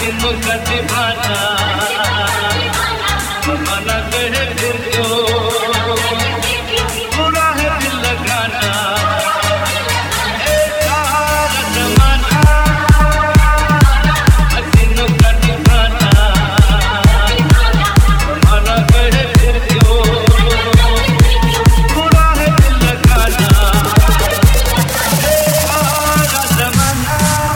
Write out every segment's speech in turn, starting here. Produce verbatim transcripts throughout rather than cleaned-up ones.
दिनों का दीवाना मना करे फिर क्यों बुरा है दिल लगाना ए सारा जमाना दिनों का दीवाना मना करे फिर क्यों बुरा है दिल लगाना ए सारा जमाना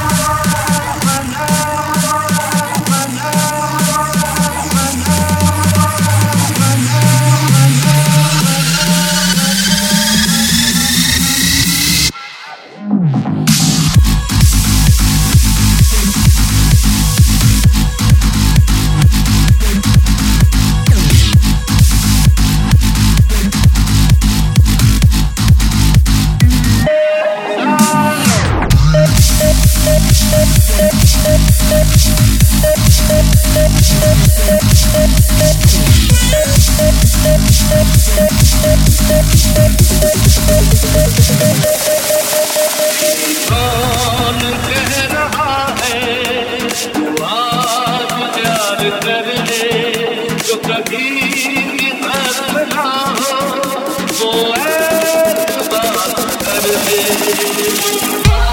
कौन कह रहा है तू आज प्यार कर ले जो कभी भी हक ना हो वो ऐतबार कर ले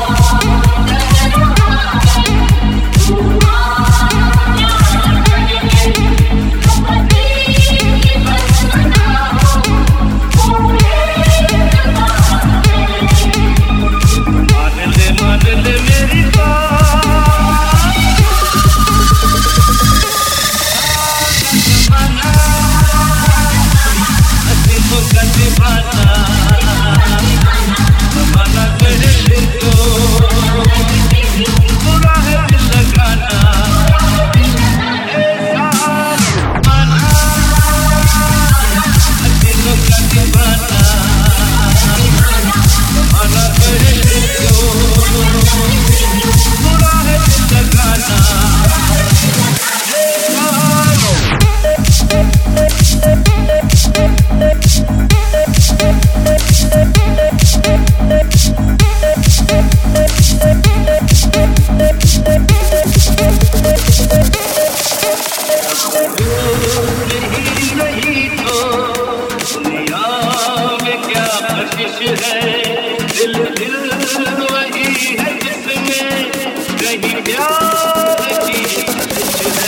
दिल दिल वही है जिसमें कहीं प्यार की कशिश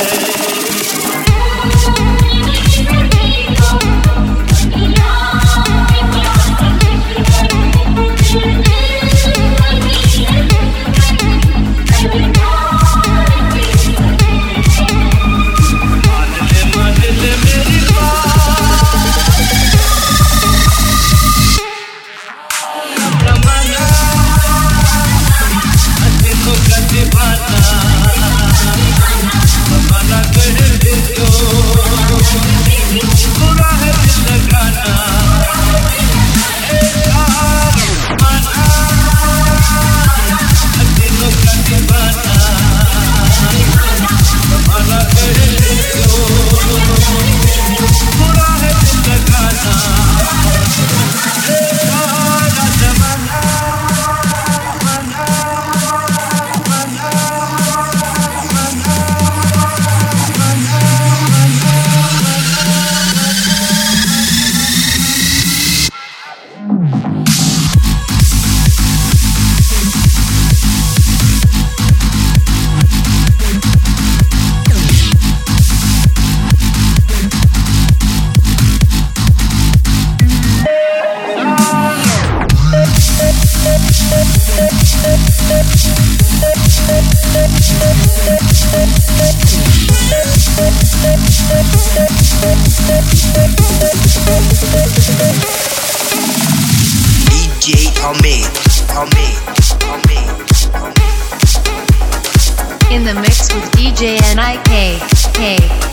D J on me, on me, on me, on me. In the mix with D J N I K K.